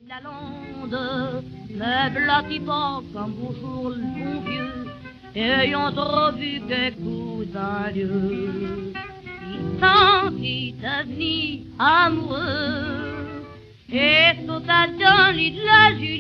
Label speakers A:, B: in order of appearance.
A: La lande me blottit pas comme bonjour le bon Dieu, ayant trop vu que cousin Dieu, il sentit devenir amoureux, et sauta dans l'île de la Julie.